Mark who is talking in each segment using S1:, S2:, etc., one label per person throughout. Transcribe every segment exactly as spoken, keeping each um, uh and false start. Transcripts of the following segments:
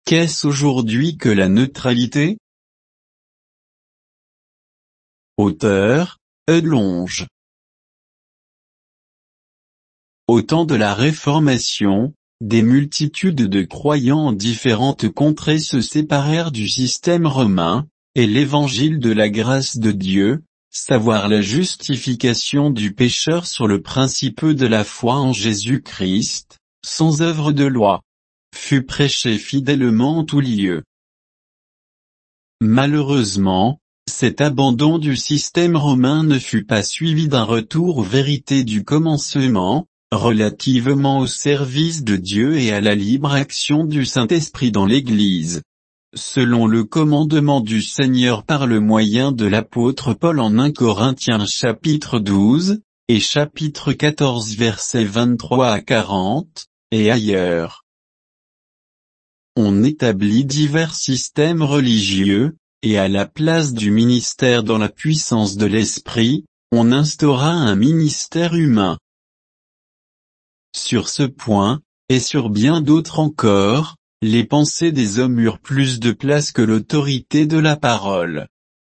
S1: Qu'est-ce aujourd'hui que la neutralité? Auteur, E. Longe. Au temps de la Réformation, des multitudes de croyants en différentes contrées se séparèrent du système romain, et l'évangile de la grâce de Dieu, savoir la justification du pécheur sur le principe de la foi en Jésus-Christ, sans œuvre de loi, fut prêché fidèlement en tout lieu. Malheureusement, cet abandon du système romain ne fut pas suivi d'un retour aux vérités du commencement, relativement au service de Dieu et à la libre action du Saint-Esprit dans l'Église. Selon le commandement du Seigneur par le moyen de l'apôtre Paul en un Corinthiens chapitre douze, et chapitre quatorze versets vingt-trois à quarante, et ailleurs. On établit divers systèmes religieux, et à la place du ministère dans la puissance de l'Esprit, on instaura un ministère humain. Sur ce point, et sur bien d'autres encore, les pensées des hommes eurent plus de place que l'autorité de la parole.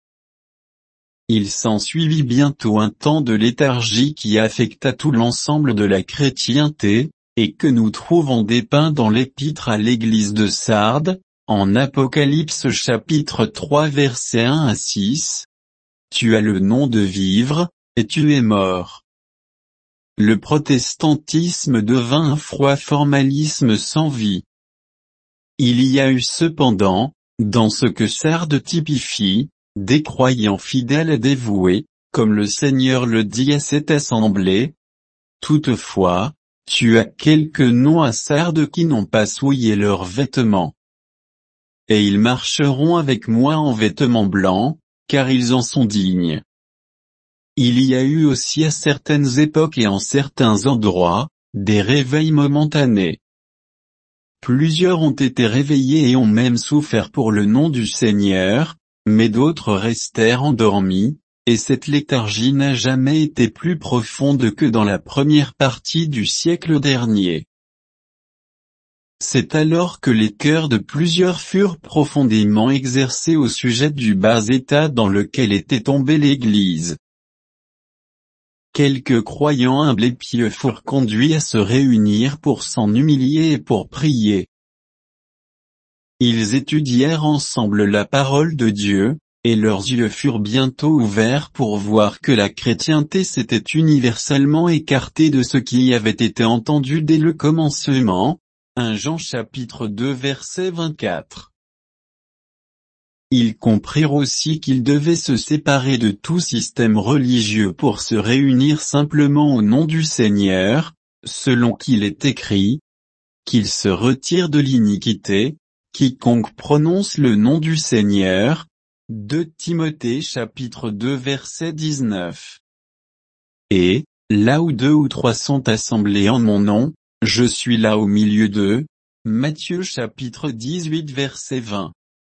S1: Il s'ensuivit bientôt un temps de léthargie qui affecta tout l'ensemble de la chrétienté, et que nous trouvons dépeint dans l'épître à l'église de Sardes, en Apocalypse chapitre trois versets un à six. Tu as le nom de vivre, et tu es mort. Le protestantisme devint un froid formalisme sans vie. Il y a eu cependant, dans ce que Sardes typifie, des croyants fidèles et dévoués, comme le Seigneur le dit à cette assemblée. Toutefois, tu as quelques noms à Sardes qui n'ont pas souillé leurs vêtements. Et ils marcheront avec moi en vêtements blancs, car ils en sont dignes. Il y a eu aussi à certaines époques et en certains endroits, des réveils momentanés. Plusieurs ont été réveillés et ont même souffert pour le nom du Seigneur, mais d'autres restèrent endormis, et cette léthargie n'a jamais été plus profonde que dans la première partie du siècle dernier. C'est alors que les cœurs de plusieurs furent profondément exercés au sujet du bas état dans lequel était tombée l'Église. Quelques croyants humbles et pieux furent conduits à se réunir pour s'en humilier et pour prier. Ils étudièrent ensemble la parole de Dieu, et leurs yeux furent bientôt ouverts pour voir que la chrétienté s'était universellement écartée de ce qui y avait été entendu dès le commencement. un Jean chapitre deux verset vingt-quatre. Ils comprirent aussi qu'ils devaient se séparer de tout système religieux pour se réunir simplement au nom du Seigneur, selon qu'il est écrit, qu'ils se retirent de l'iniquité, quiconque prononce le nom du Seigneur. deux Timothée chapitre deux verset dix-neuf. Et, là où deux ou trois sont assemblés en mon nom, je suis là au milieu d'eux. Matthieu chapitre dix-huit verset vingt.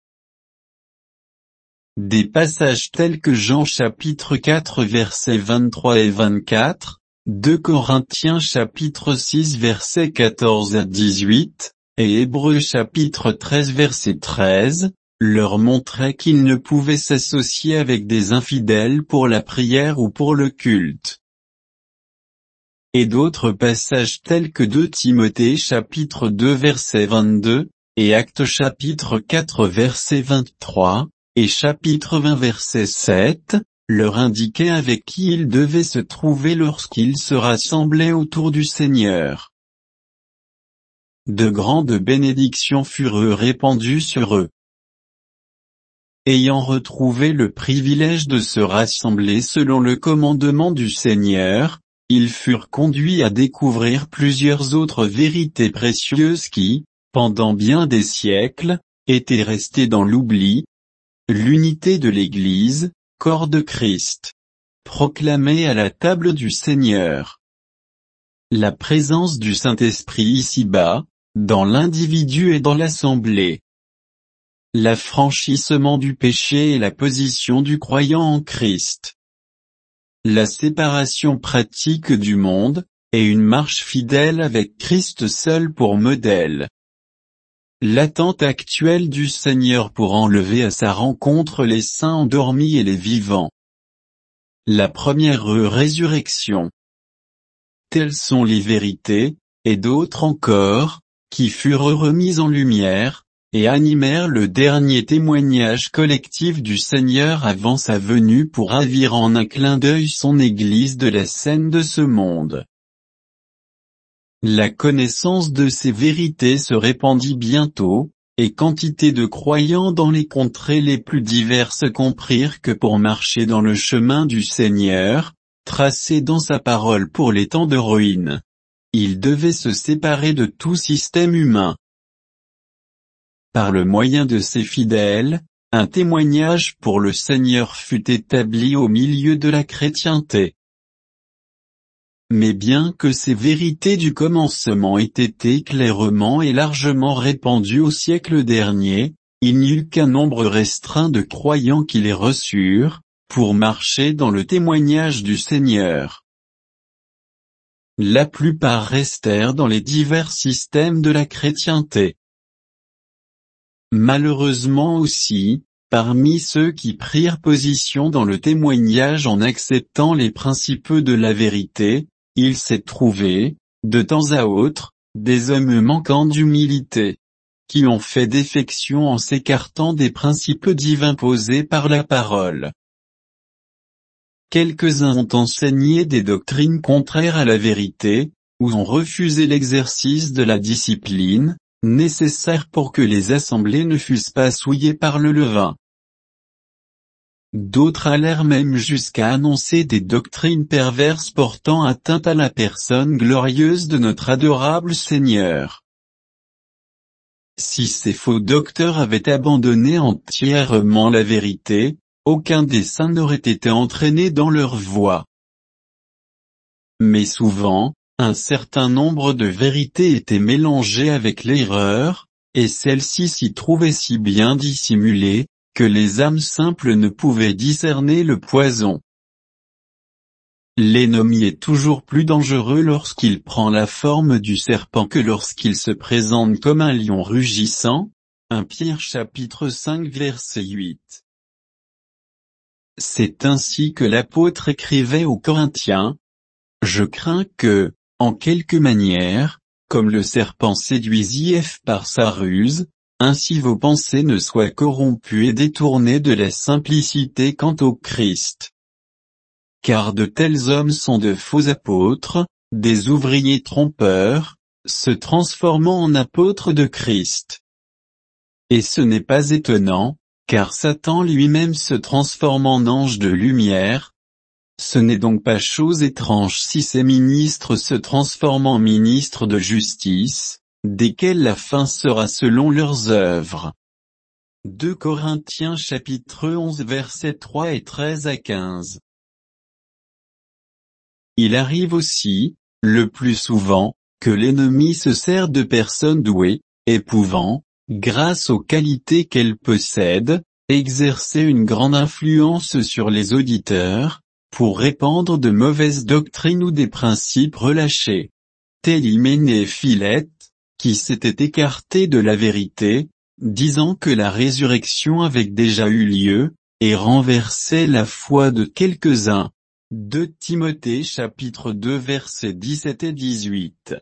S1: Des passages tels que Jean chapitre quatre versets vingt-trois et vingt-quatre, deux Corinthiens chapitre six versets quatorze à dix-huit, et Hébreux chapitre treize verset treize, leur montraient qu'ils ne pouvaient s'associer avec des infidèles pour la prière ou pour le culte. Et d'autres passages tels que deux Timothée chapitre deux verset vingt-deux, et Actes chapitre quatre verset vingt-trois, et chapitre vingt verset sept, leur indiquaient avec qui ils devaient se trouver lorsqu'ils se rassemblaient autour du Seigneur. De grandes bénédictions furent répandues sur eux. Ayant retrouvé le privilège de se rassembler selon le commandement du Seigneur, ils furent conduits à découvrir plusieurs autres vérités précieuses qui, pendant bien des siècles, étaient restées dans l'oubli. L'unité de l'Église, corps de Christ, proclamée à la table du Seigneur. La présence du Saint-Esprit ici-bas, dans l'individu et dans l'assemblée. L'affranchissement du péché et la position du croyant en Christ. La séparation pratique du monde, et une marche fidèle avec Christ seul pour modèle. l'attente actuelle du Seigneur pour enlever à sa rencontre les saints endormis et les vivants. La première résurrection. Telles sont les vérités, et d'autres encore, qui furent remises en lumière, et animèrent le dernier témoignage collectif du Seigneur avant sa venue pour ravir en un clin d'œil son Église de la scène de ce monde. La connaissance de ces vérités se répandit bientôt, et quantité de croyants dans les contrées les plus diverses comprirent que pour marcher dans le chemin du Seigneur, tracé dans sa parole pour les temps de ruine, ils devaient se séparer de tout système humain. Par le moyen de ces fidèles, un témoignage pour le Seigneur fut établi au milieu de la chrétienté. Mais bien que ces vérités du commencement aient été clairement et largement répandues au siècle dernier, il n'y eut qu'un nombre restreint de croyants qui les reçurent, pour marcher dans le témoignage du Seigneur. La plupart restèrent dans les divers systèmes de la chrétienté. Malheureusement aussi, parmi ceux qui prirent position dans le témoignage en acceptant les principes de la vérité, il s'est trouvé, de temps à autre, des hommes manquant d'humilité, qui ont fait défection en s'écartant des principes divins posés par la parole. Quelques-uns ont enseigné des doctrines contraires à la vérité, ou ont refusé l'exercice de la discipline, nécessaire pour que les assemblées ne fussent pas souillées par le levain. D'autres allèrent même jusqu'à annoncer des doctrines perverses portant atteinte à la personne glorieuse de notre adorable Seigneur. Si ces faux docteurs avaient abandonné entièrement la vérité, aucun des saints n'aurait été entraîné dans leur voie. Mais souvent, un certain nombre de vérités étaient mélangées avec l'erreur, et celle-ci s'y trouvait si bien dissimulée, que les âmes simples ne pouvaient discerner le poison. L'ennemi est toujours plus dangereux lorsqu'il prend la forme du serpent que lorsqu'il se présente comme un lion rugissant. premier Pierre chapitre cinq verset huit. C'est ainsi que l'apôtre écrivait aux Corinthiens. Je crains que, en quelque manière, comme le serpent séduisit Ève par sa ruse, ainsi vos pensées ne soient corrompues et détournées de la simplicité quant au Christ. Car de tels hommes sont de faux apôtres, des ouvriers trompeurs, se transformant en apôtres de Christ. Et ce n'est pas étonnant, car Satan lui-même se transforme en ange de lumière. Ce n'est donc pas chose étrange si ces ministres se transforment en ministres de justice, desquels la fin sera selon leurs œuvres. deux Corinthiens chapitre onze versets trois et treize à quinze. Il arrive aussi, le plus souvent, que l'ennemi se sert de personnes douées, et pouvant, grâce aux qualités qu'elles possèdent, exercer une grande influence sur les auditeurs, pour répandre de mauvaises doctrines ou des principes relâchés. Tel Hyménée et Philette, qui s'étaient écartés de la vérité, disant que la résurrection avait déjà eu lieu, et renversait la foi de quelques-uns. deux Timothée chapitre deux versets dix-sept et dix-huit.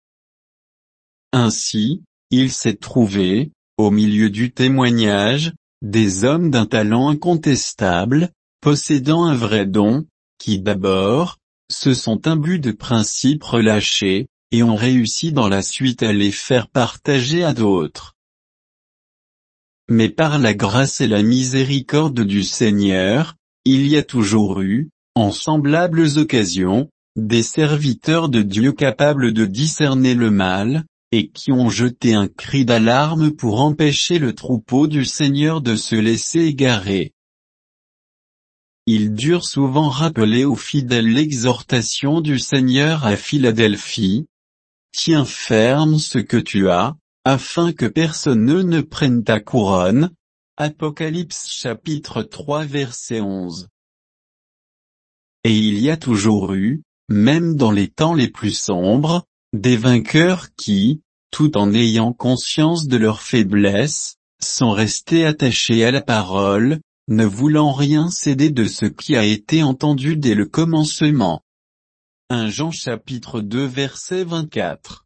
S1: Ainsi, il s'est trouvé, au milieu du témoignage, des hommes d'un talent incontestable, possédant un vrai don, qui d'abord, se sont imbus de principes relâchés, et ont réussi dans la suite à les faire partager à d'autres. Mais par la grâce et la miséricorde du Seigneur, il y a toujours eu, en semblables occasions, des serviteurs de Dieu capables de discerner le mal, et qui ont jeté un cri d'alarme pour empêcher le troupeau du Seigneur de se laisser égarer. Ils durent souvent rappeler aux fidèles l'exhortation du Seigneur à Philadelphie. Tiens ferme ce que tu as, afin que personne ne prenne ta couronne. Apocalypse chapitre trois verset onze. Et il y a toujours eu, même dans les temps les plus sombres, des vainqueurs qui, tout en ayant conscience de leur faiblesse, sont restés attachés à la parole, ne voulant rien céder de ce qui a été entendu dès le commencement. premier Jean chapitre deux verset vingt-quatre.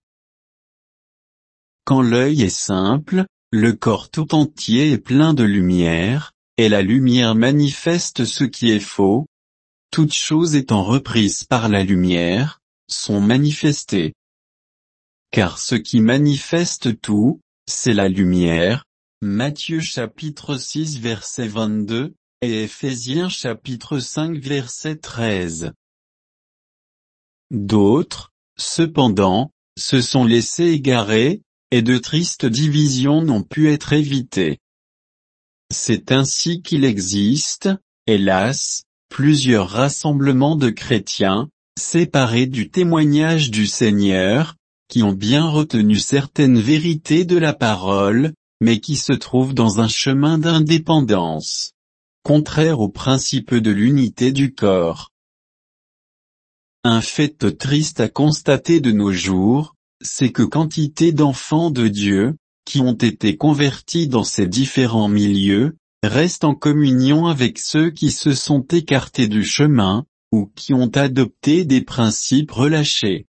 S1: Quand l'œil est simple, le corps tout entier est plein de lumière, et la lumière manifeste ce qui est faux. Toutes choses étant reprises par la lumière, sont manifestées. Car ce qui manifeste tout, c'est la lumière. Matthieu chapitre six verset vingt-deux, et Éphésiens chapitre cinq verset treize. D'autres, cependant, se sont laissés égarer, et de tristes divisions n'ont pu être évitées. C'est ainsi qu'il existe, hélas, plusieurs rassemblements de chrétiens, séparés du témoignage du Seigneur, qui ont bien retenu certaines vérités de la parole, mais qui se trouvent dans un chemin d'indépendance, contraire au principe de l'unité du corps. Un fait triste à constater de nos jours, c'est que quantité d'enfants de Dieu, qui ont été convertis dans ces différents milieux, restent en communion avec ceux qui se sont écartés du chemin, ou qui ont adopté des principes relâchés.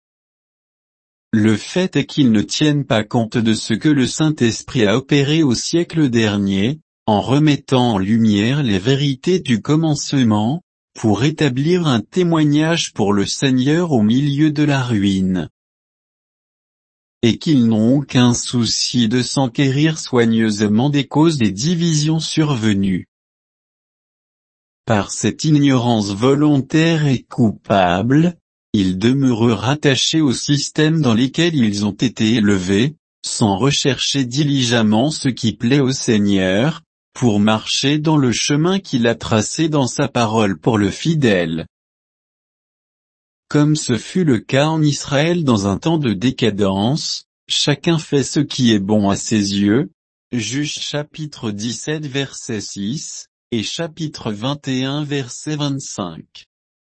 S1: Le fait est qu'ils ne tiennent pas compte de ce que le Saint-Esprit a opéré au siècle dernier, en remettant en lumière les vérités du commencement, pour établir un témoignage pour le Seigneur au milieu de la ruine. Et qu'ils n'ont aucun souci de s'enquérir soigneusement des causes des divisions survenues. Par cette ignorance volontaire et coupable, ils demeurent rattachés au système dans lesquels ils ont été élevés, sans rechercher diligemment ce qui plaît au Seigneur, pour marcher dans le chemin qu'il a tracé dans sa parole pour le fidèle. Comme ce fut le cas en Israël dans un temps de décadence, chacun fait ce qui est bon à ses yeux, Juges chapitre dix-sept verset six, et chapitre vingt et un verset vingt-cinq.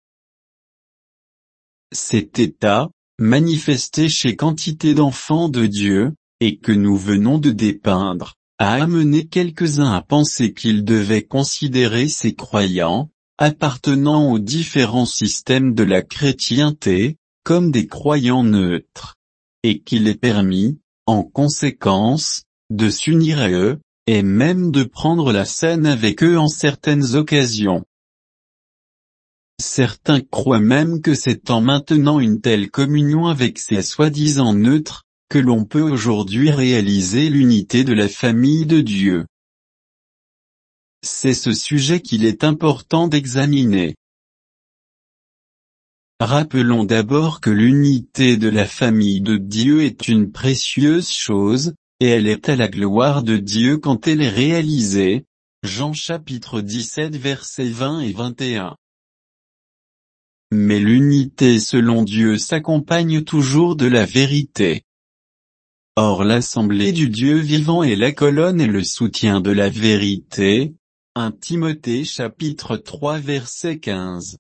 S1: Cet état, manifesté chez quantité d'enfants de Dieu, et que nous venons de dépeindre, a amené quelques-uns à penser qu'ils devaient considérer ces croyants, appartenant aux différents systèmes de la chrétienté, comme des croyants neutres, et qu'il est permis, en conséquence, de s'unir à eux, et même de prendre la scène avec eux en certaines occasions. Certains croient même que c'est en maintenant une telle communion avec ces soi-disant neutres, que l'on peut aujourd'hui réaliser l'unité de la famille de Dieu. C'est ce sujet qu'il est important d'examiner. Rappelons d'abord que l'unité de la famille de Dieu est une précieuse chose, et elle est à la gloire de Dieu quand elle est réalisée. Jean chapitre dix-sept versets vingt et vingt et un. Mais l'unité selon Dieu s'accompagne toujours de la vérité. Or l'assemblée du Dieu vivant est la colonne et le soutien de la vérité. premier Timothée chapitre trois verset quinze.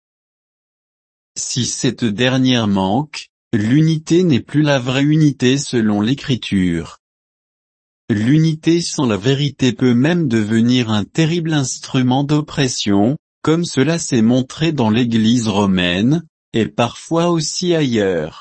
S1: Si cette dernière manque, l'unité n'est plus la vraie unité selon l'Écriture. L'unité sans la vérité peut même devenir un terrible instrument d'oppression, comme cela s'est montré dans l'Église romaine, et parfois aussi ailleurs.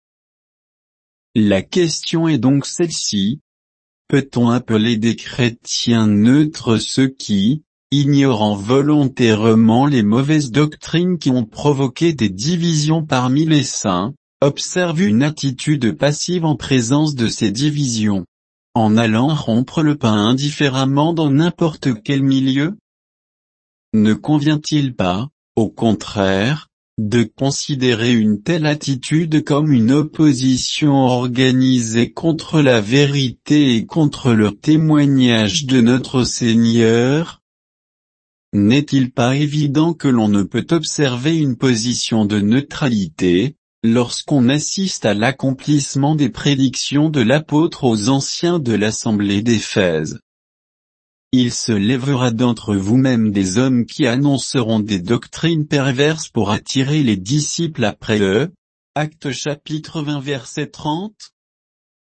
S1: La question est donc celle-ci. Peut-on appeler des chrétiens neutres ceux qui, ignorant volontairement les mauvaises doctrines qui ont provoqué des divisions parmi les saints, observent une attitude passive en présence de ces divisions, en allant rompre le pain indifféremment dans n'importe quel milieu? Ne convient-il pas, au contraire, de considérer une telle attitude comme une opposition organisée contre la vérité et contre le témoignage de notre Seigneur? N'est-il pas évident que l'on ne peut observer une position de neutralité, lorsqu'on assiste à l'accomplissement des prédictions de l'apôtre aux anciens de l'assemblée d'Éphèse? Il se lèvera d'entre vous-même des hommes qui annonceront des doctrines perverses pour attirer les disciples après eux. Actes chapitre vingt verset trente.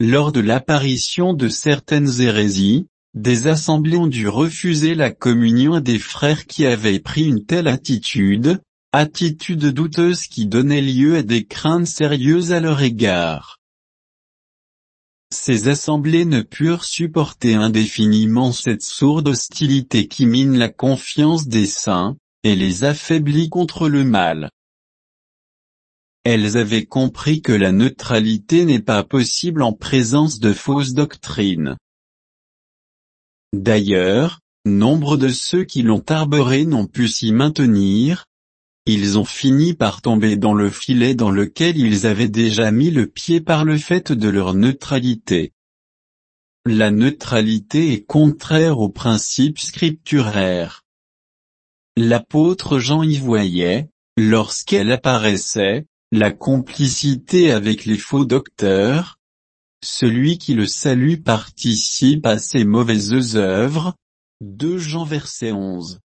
S1: lors de l'apparition de certaines hérésies, des assemblées ont dû refuser la communion à des frères qui avaient pris une telle attitude, attitude douteuse qui donnait lieu à des craintes sérieuses à leur égard. Ces assemblées ne purent supporter indéfiniment cette sourde hostilité qui mine la confiance des saints, et les affaiblit contre le mal. Elles avaient compris que la neutralité n'est pas possible en présence de fausses doctrines. D'ailleurs, nombre de ceux qui l'ont arboré n'ont pu s'y maintenir. Ils ont fini par tomber dans le filet dans lequel ils avaient déjà mis le pied par le fait de leur neutralité. La neutralité est contraire aux principes scripturaires. L'apôtre Jean y voyait, lorsqu'elle apparaissait, la complicité avec les faux docteurs. Celui qui le salue participe à ses mauvaises œuvres. deux Jean verset onze.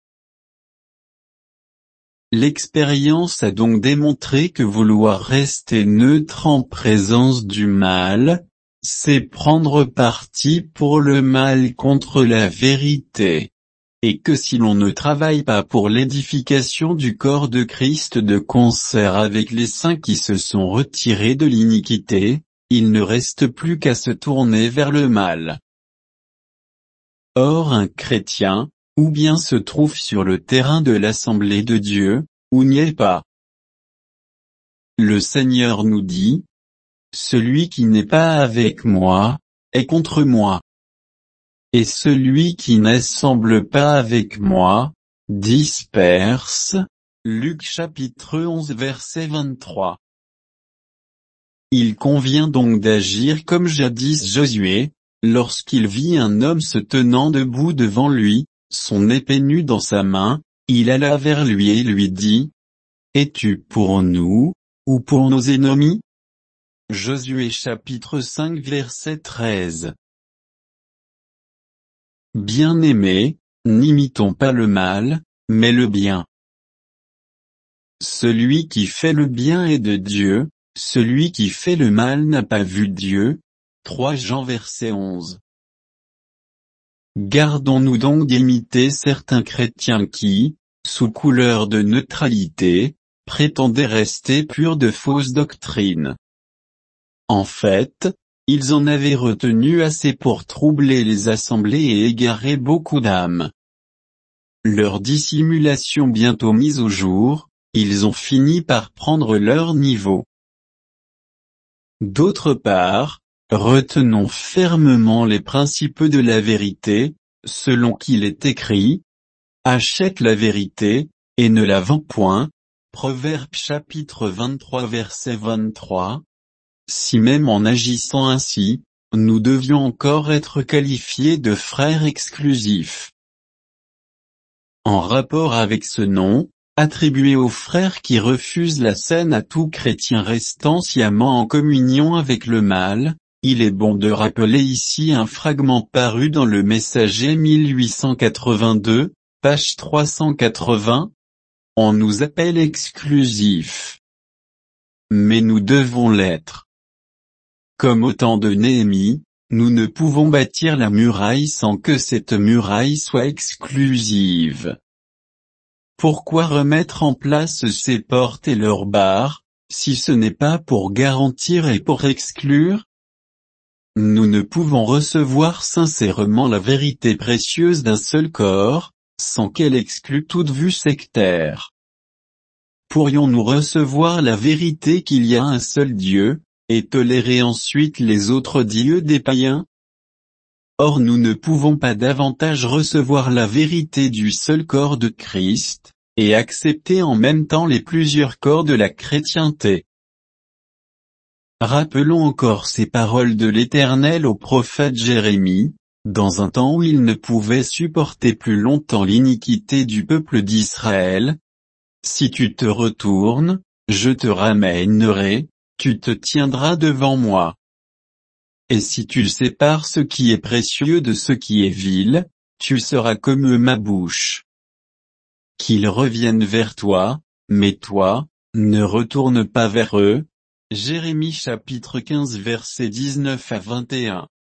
S1: L'expérience a donc démontré que vouloir rester neutre en présence du mal, c'est prendre parti pour le mal contre la vérité. Et que si l'on ne travaille pas pour l'édification du corps de Christ de concert avec les saints qui se sont retirés de l'iniquité, il ne reste plus qu'à se tourner vers le mal. Or un chrétien, ou bien se trouve sur le terrain de l'Assemblée de Dieu, ou n'y est pas. Le Seigneur nous dit, « Celui qui n'est pas avec moi, est contre moi. Et celui qui n'assemble pas avec moi, disperse. » Luc chapitre onze verset vingt-trois. Il convient donc d'agir comme jadis Josué, lorsqu'il vit un homme se tenant debout devant lui, son épée nue dans sa main, il alla vers lui et lui dit, « Es-tu pour nous, ou pour nos ennemis ?» Josué chapitre cinq verset treize. Bien-aimés, n'imitons pas le mal, mais le bien. Celui qui fait le bien est de Dieu, celui qui fait le mal n'a pas vu Dieu. trois Jean verset onze. Gardons-nous donc d'imiter certains chrétiens qui, sous couleur de neutralité, prétendaient rester purs de fausses doctrines. En fait, ils en avaient retenu assez pour troubler les assemblées et égarer beaucoup d'âmes. Leur dissimulation bientôt mise au jour, ils ont fini par prendre leur niveau. D'autre part, retenons fermement les principes de la vérité, selon qu'il est écrit, « Achète la vérité, et ne la vends point » Proverbe chapitre vingt-trois verset vingt-trois. Si même en agissant ainsi, nous devions encore être qualifiés de frères exclusifs. En rapport avec ce nom, attribué aux frères qui refusent la scène à tout chrétien restant sciemment en communion avec le mal, il est bon de rappeler ici un fragment paru dans le Messager mille huit cent quatre-vingt-deux, page trois cent quatre-vingts. On nous appelle exclusifs. Mais nous devons l'être. Comme au temps de Néhémie, nous ne pouvons bâtir la muraille sans que cette muraille soit exclusive. Pourquoi remettre en place ces portes et leurs barres, si ce n'est pas pour garantir et pour exclure? Nous ne pouvons recevoir sincèrement la vérité précieuse d'un seul corps, sans qu'elle exclue toute vue sectaire. Pourrions-nous recevoir la vérité qu'il y a un seul Dieu, et tolérer ensuite les autres dieux des païens? Or nous ne pouvons pas davantage recevoir la vérité du seul corps de Christ, et accepter en même temps les plusieurs corps de la chrétienté. Rappelons encore ces paroles de l'Éternel au prophète Jérémie, dans un temps où il ne pouvait supporter plus longtemps l'iniquité du peuple d'Israël. Si tu te retournes, je te ramènerai, tu te tiendras devant moi. Et si tu sépares ce qui est précieux de ce qui est vil, tu seras comme ma bouche. Qu'ils reviennent vers toi, mais toi, ne retourne pas vers eux. Jérémie chapitre quinze versets dix-neuf à vingt et un.